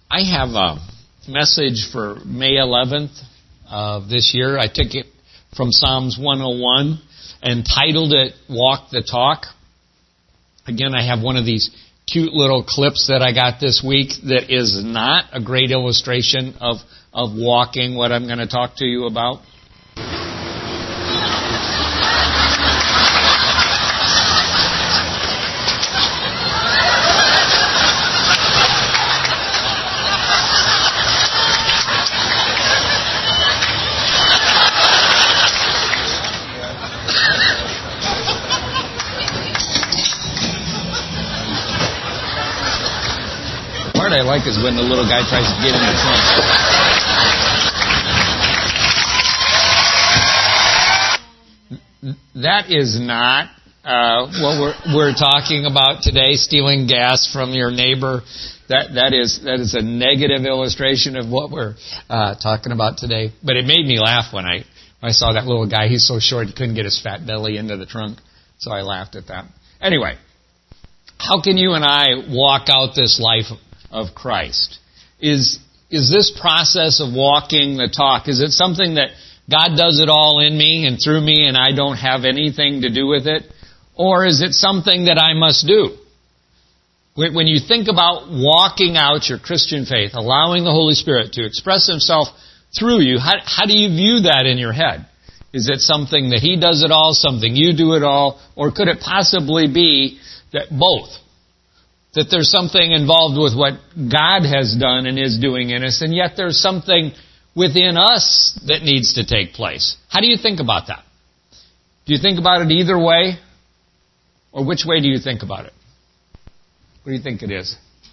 I have a message for May 11th of this year. I took it from Psalms 101 and titled it Walk the Talk. Again, I have one of these cute little clips that I got this week that is not a great illustration of walking, what I'm going to talk to you about. The part I like is when the little guy tries to get in the trunk. That is not what we're talking about today, stealing gas from your neighbor. That is a negative illustration of what we're talking about today. But it made me laugh when I saw that little guy. He's so short he couldn't get his fat belly into the trunk. So I laughed at that. Anyway, how can you and I walk out this life of Christ? Is this process of walking the talk, is it something that God does it all in me and through me and I don't have anything to do with it? Or is it something that I must do? When you think about walking out your Christian faith, allowing the Holy Spirit to express Himself through you, how do you view that in your head? Is it something that He does it all, something you do it all, or could it possibly be that both? That there's something involved with what God has done and is doing in us, and yet there's something within us that needs to take place. How do you think about that? Do you think about it either way? Or which way do you think about it? What do you think it is?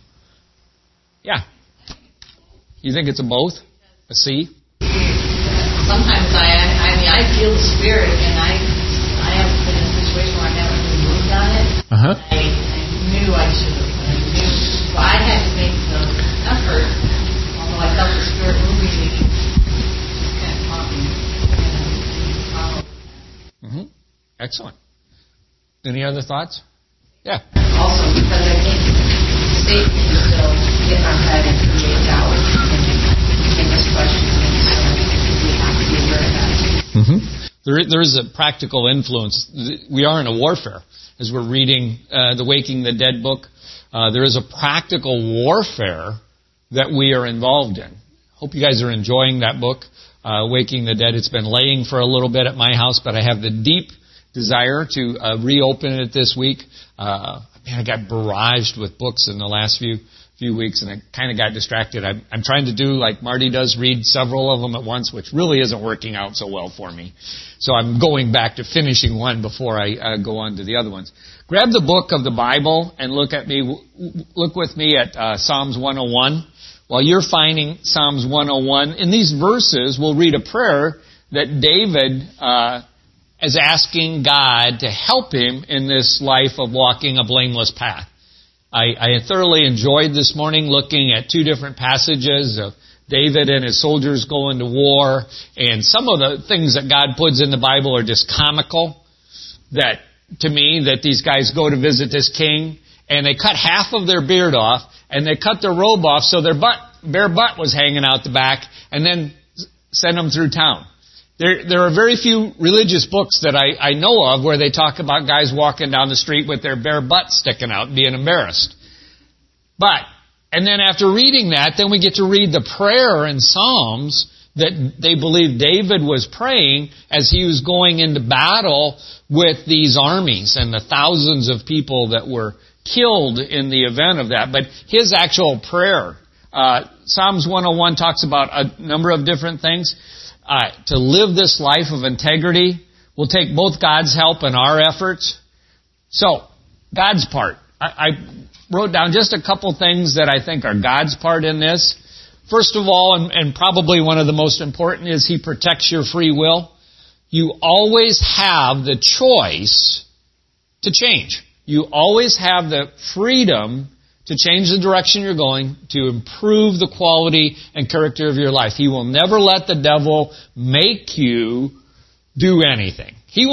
Yeah. You think it's a both? A C? Sometimes I feel the Spirit, and I have been in a situation where I haven't really moved on it. Uh-huh. I knew I should have. So I had to make the effort, although I felt the Spirit moving me, just kind of talking and follow. Mm-hmm. Excellent. Any other thoughts? Yeah. Also, because I think Satan can still get our head and create doubt and make us question things, so we have to be aware of that. Mm-hmm. There is a practical influence. We are in a warfare. As we're reading the Waking the Dead book, there is a practical warfare that we are involved in. Hope you guys are enjoying that book, Waking the Dead. It's been laying for a little bit at my house, but I have the deep desire to reopen it this week. I got barraged with books in the last few weeks, and I kind of got distracted. I'm trying to do like Marty does, read several of them at once, which really isn't working out so well for me. So I'm going back to finishing one before I go on to the other ones. Grab the book of the Bible and look with me at Psalms 101. While you're finding Psalms 101, in these verses we'll read a prayer that David is asking God to help him in this life of walking a blameless path. I thoroughly enjoyed this morning looking at two different passages of David and his soldiers going to war, and some of the things that God puts in the Bible are just comical. That, to me, that these guys go to visit this king, and they cut half of their beard off, and they cut their robe off so their bare butt was hanging out the back, and then send them through town. There are very few religious books that I know of where they talk about guys walking down the street with their bare butt sticking out and being embarrassed. And then after reading that, then we get to read the prayer in Psalms that they believe David was praying as he was going into battle with these armies and the thousands of people that were killed in the event of that. But his actual prayer, Psalms 101 talks about a number of different things. To live this life of integrity will take both God's help and our efforts. So, God's part. I wrote down just a couple things that I think are God's part in this. First of all, and probably one of the most important, is He protects your free will. You always have the choice to change. You always have the freedom to change the direction you're going, to improve the quality and character of your life. He will never let the devil make you do anything.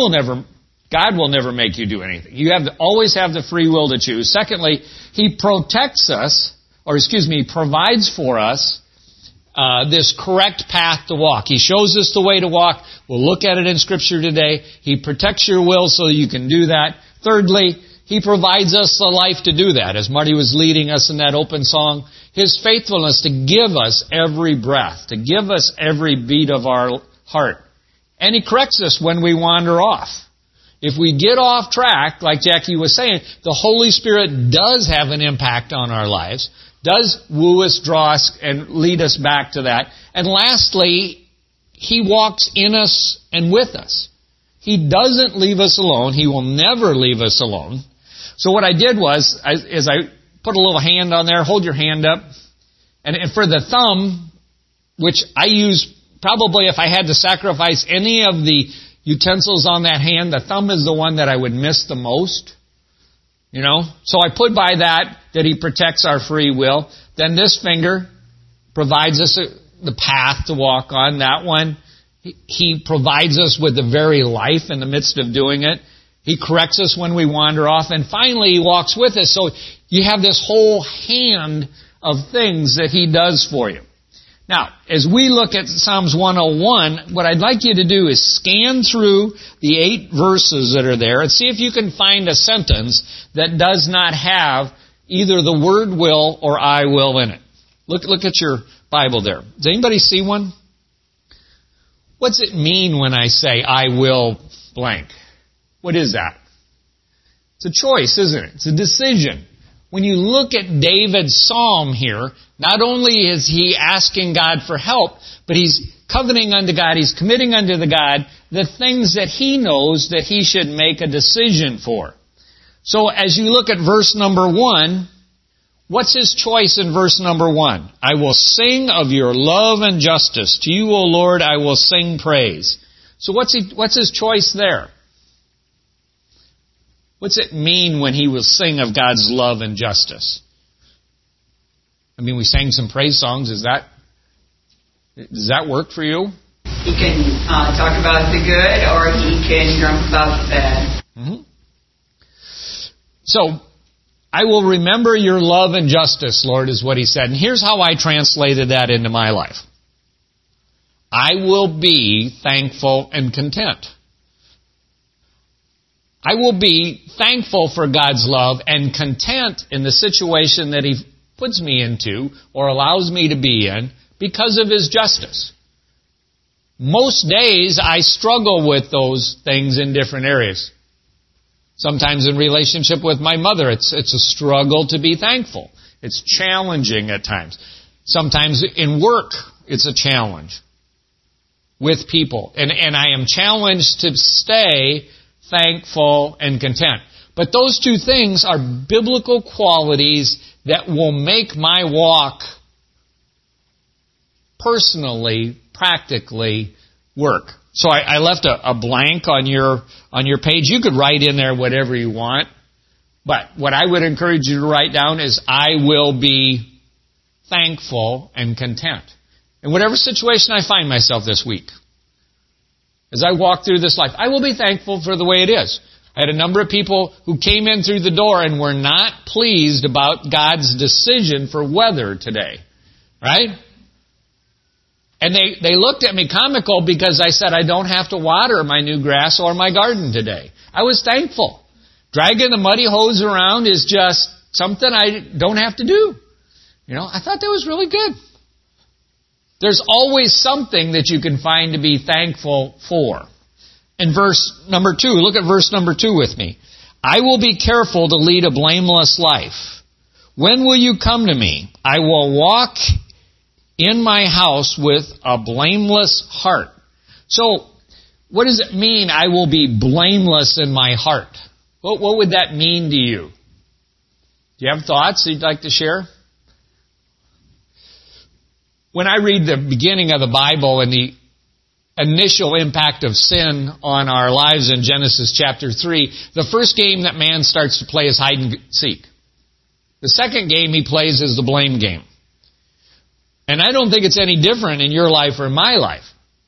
God will never make you do anything. You always have the free will to choose. Secondly, He protects us provides for us this correct path to walk. He shows us the way to walk. We'll look at it in Scripture today. He protects your will so you can do that. Thirdly, He provides us the life to do that. As Marty was leading us in that open song, His faithfulness to give us every breath, to give us every beat of our heart. And He corrects us when we wander off. If we get off track, like Jackie was saying, the Holy Spirit does have an impact on our lives, does woo us, draw us, and lead us back to that. And lastly, He walks in us and with us. He doesn't leave us alone. He will never leave us alone. So what I did was, as I put a little hand on there, hold your hand up. And for the thumb, which I use probably if I had to sacrifice any of the utensils on that hand, the thumb is the one that I would miss the most. You know? So I put by that He protects our free will. Then this finger provides us the path to walk on. That one, He provides us with the very life in the midst of doing it. He corrects us when we wander off. And finally, He walks with us. So you have this whole hand of things that He does for you. Now, as we look at Psalms 101, what I'd like you to do is scan through the 8 verses that are there and see if you can find a sentence that does not have either the word will or I will in it. Look at your Bible there. Does anybody see one? What's it mean when I say I will blank? What is that? It's a choice, isn't it? It's a decision. When you look at David's psalm here, not only is he asking God for help, but he's covenanting unto God, he's committing unto the God the things that he knows that he should make a decision for. So as you look at verse number 1, what's his choice in verse number 1? I will sing of your love and justice. To you, O Lord, I will sing praise. So what's his choice there? What's it mean when he will sing of God's love and justice? I mean, we sang some praise songs. Does that work for you? He can talk about the good, or he can grump about the bad. Mm-hmm. So, I will remember your love and justice, Lord, is what he said. And here's how I translated that into my life. I will be thankful and content. I will be thankful for God's love and content in the situation that He puts me into or allows me to be in because of His justice. Most days I struggle with those things in different areas. Sometimes in relationship with my mother, it's a struggle to be thankful. It's challenging at times. Sometimes in work, it's a challenge with people. And I am challenged to stay thankful and content. But those two things are biblical qualities that will make my walk personally, practically work. So I left a blank on your page. You could write in there whatever you want. But what I would encourage you to write down is I will be thankful and content. In whatever situation I find myself this week. As I walk through this life, I will be thankful for the way it is. I had a number of people who came in through the door and were not pleased about God's decision for weather today. Right? And they looked at me comical because I said I don't have to water my new grass or my garden today. I was thankful. Dragging the muddy hose around is just something I don't have to do. You know, I thought that was really good. There's always something that you can find to be thankful for. In verse number 2, look at verse number 2 with me. I will be careful to lead a blameless life. When will you come to me? I will walk in my house with a blameless heart. So, what does it mean I will be blameless in my heart? What would that mean to you? Do you have thoughts you'd like to share? When I read the beginning of the Bible and the initial impact of sin on our lives in Genesis chapter 3, the first game that man starts to play is hide and seek. The second game he plays is the blame game. And I don't think it's any different in your life or my life.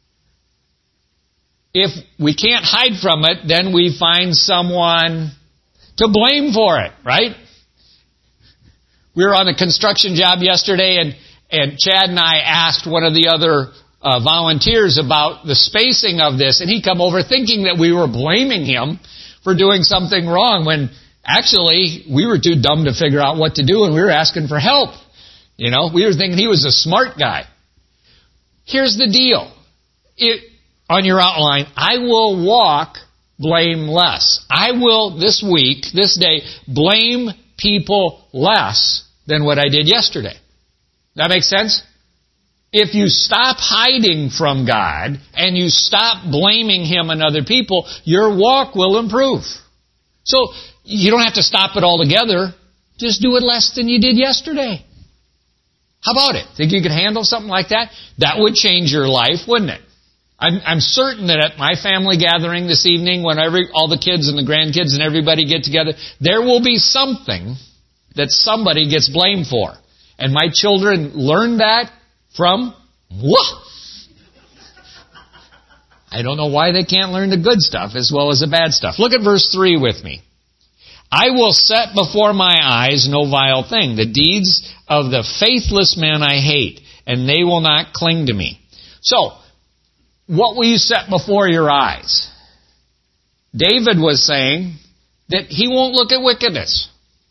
If we can't hide from it, then we find someone to blame for it, right? We were on a construction job yesterday, and Chad and I asked one of the other volunteers about the spacing of this, and he come over thinking that we were blaming him for doing something wrong, when actually we were too dumb to figure out what to do, and we were asking for help. You know, we were thinking he was a smart guy. Here's the deal. On your outline, I will walk blameless. I will this week, this day, blame people less than what I did yesterday. That makes sense? If you stop hiding from God and you stop blaming Him and other people, your walk will improve. So you don't have to stop it altogether. Just do it less than you did yesterday. How about it? Think you could handle something like that? That would change your life, wouldn't it? I'm certain that at my family gathering this evening, when all the kids and the grandkids and everybody get together, there will be something that somebody gets blamed for. And my children learn that from what? I don't know why they can't learn the good stuff as well as the bad stuff. Look at verse 3 with me. I will set before my eyes no vile thing. The deeds of the faithless men I hate, and they will not cling to me. So, what will you set before your eyes? David was saying that he won't look at wickedness.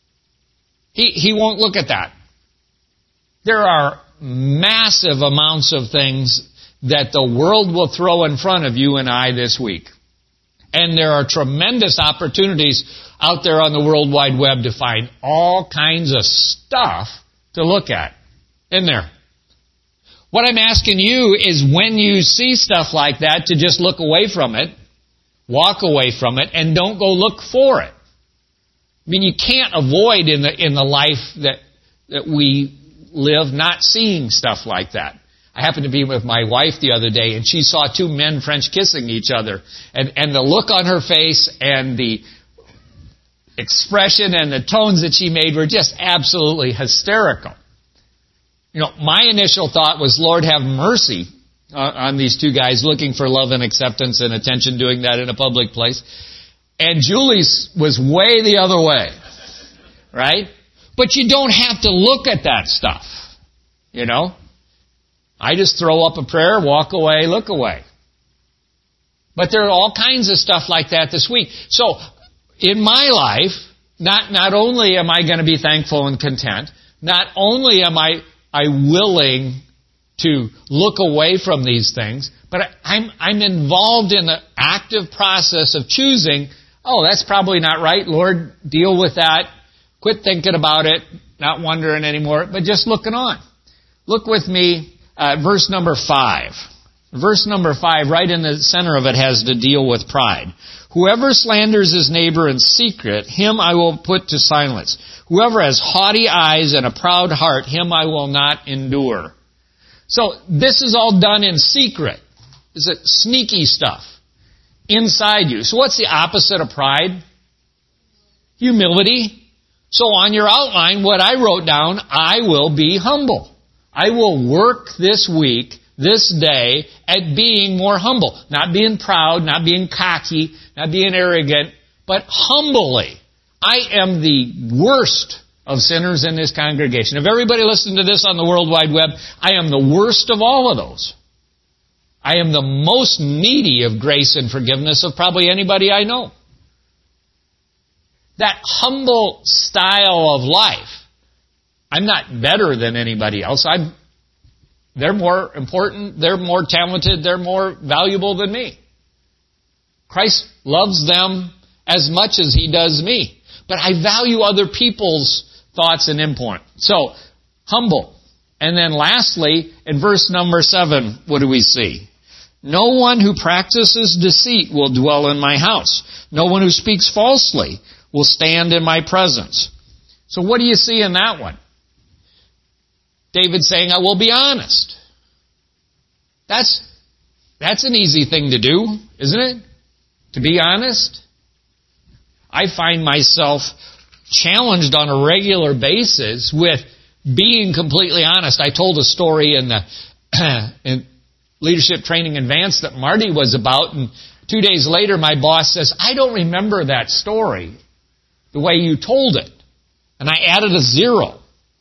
He won't look at that. There are massive amounts of things that the world will throw in front of you and I this week. And there are tremendous opportunities out there on the World Wide Web to find all kinds of stuff to look at in there. What I'm asking you is, when you see stuff like that, to just look away from it, walk away from it, and don't go look for it. I mean, you can't avoid in the life that we live not seeing stuff like that. I happened to be with my wife the other day, and she saw two men French kissing each other. And the look on her face and the expression and the tones that she made were just absolutely hysterical. You know, my initial thought was, Lord, have mercy on these two guys looking for love and acceptance and attention, doing that in a public place. And Julie's was way the other way, right? But you don't have to look at that stuff, you know. I just throw up a prayer, walk away, look away. But there are all kinds of stuff like that this week. So, in my life, not only am I going to be thankful and content, not only am I willing to look away from these things, but I'm involved in the active process of choosing, that's probably not right, Lord, deal with that. Quit thinking about it, not wondering anymore, but just looking on. Look with me at verse number 5. Verse number 5, right in the center of it, has to deal with pride. Whoever slanders his neighbor in secret, him I will put to silence. Whoever has haughty eyes and a proud heart, him I will not endure. So this is all done in secret. It's sneaky stuff inside you. So what's the opposite of pride? Humility. So on your outline, what I wrote down, I will be humble. I will work this week, this day, at being more humble. Not being proud, not being cocky, not being arrogant, but humbly. I am the worst of sinners in this congregation. If everybody listened to this on the World Wide Web, I am the worst of all of those. I am the most needy of grace and forgiveness of probably anybody I know. That humble style of life, I'm not better than anybody else. They're more important, they're more talented, they're more valuable than me. Christ loves them as much as He does me. But I value other people's thoughts and input. So, humble. And then lastly, in verse number 7, what do we see? No one who practices deceit will dwell in my house. No one who speaks falsely will stand in my presence. So what do you see in that one? David saying, I will be honest. That's an easy thing to do, isn't it? To be honest. I find myself challenged on a regular basis with being completely honest. I told a story in the Leadership Training Advanced that Marty was about, and 2 days later my boss says, I don't remember that story the way you told it. And I added a 0.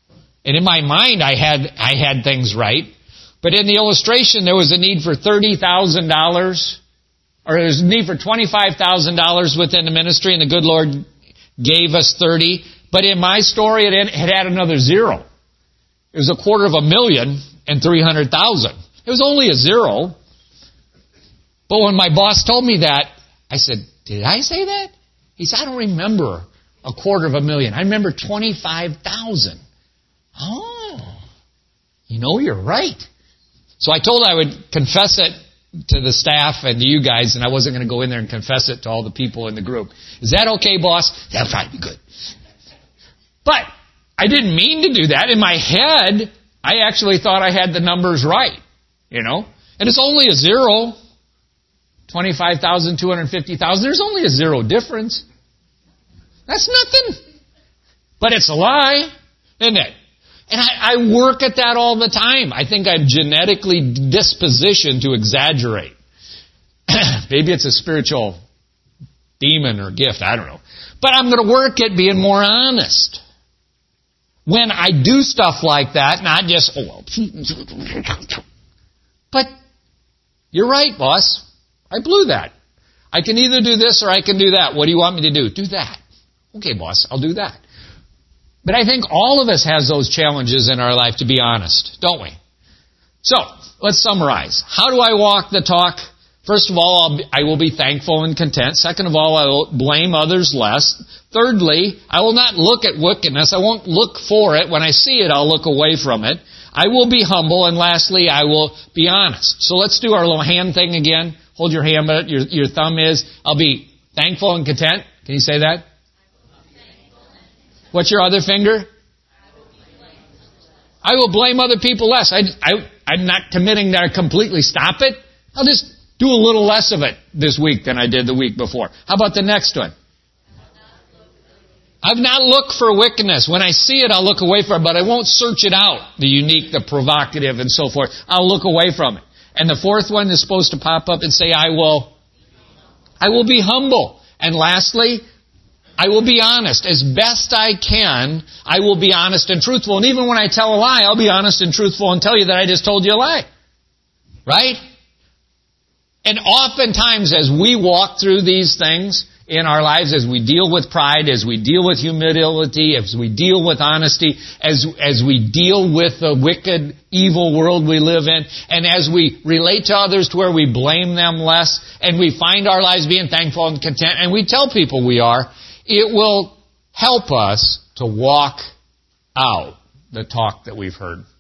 And in my mind, I had things right. But in the illustration, there was a need for $30,000, or there was a need for $25,000 within the ministry, and the good Lord gave us 30. But in my story, it had another zero. It was $250,300. It was only a zero. But when my boss told me that, I said, did I say that? He said, I don't remember $250,000. I remember 25,000. Oh, you're right. So I told I would confess it to the staff and to you guys, and I wasn't going to go in there and confess it to all the people in the group. Is that okay, boss? That'll probably be good. But I didn't mean to do that. In my head, I actually thought I had the numbers right, And it's only a zero. 25,000, 250,000. There's only a zero difference. That's nothing. But it's a lie, isn't it? And I work at that all the time. I think I'm genetically dispositioned to exaggerate. Maybe it's a spiritual demon or gift. I don't know. But I'm going to work at being more honest. When I do stuff like that, not just, but you're right, boss. I blew that. I can either do this or I can do that. What do you want me to do? Do that. Okay, boss, I'll do that. But I think all of us has those challenges in our life, to be honest, don't we? So, let's summarize. How do I walk the talk? First of all, I will be thankful and content. Second of all, I will blame others less. Thirdly, I will not look at wickedness. I won't look for it. When I see it, I'll look away from it. I will be humble. And lastly, I will be honest. So let's do our little hand thing again. Hold your hand, but your thumb is. I'll be thankful and content. Can you say that? What's your other finger? I will blame other people less. I'm not committing that I completely stop it. I'll just do a little less of it this week than I did the week before. How about the next one? I've not looked for wickedness. When I see it, I'll look away from it, but I won't search it out, the unique, the provocative, and so forth. I'll look away from it. And the fourth one is supposed to pop up and say, I will be humble. And lastly, I will be honest. As best I can, I will be honest and truthful. And even when I tell a lie, I'll be honest and truthful and tell you that I just told you a lie. Right? And oftentimes as we walk through these things in our lives, as we deal with pride, as we deal with humility, as we deal with honesty, as we deal with the wicked, evil world we live in, and as we relate to others to where we blame them less, and we find our lives being thankful and content, and we tell people we are, it will help us to walk out the talk that we've heard.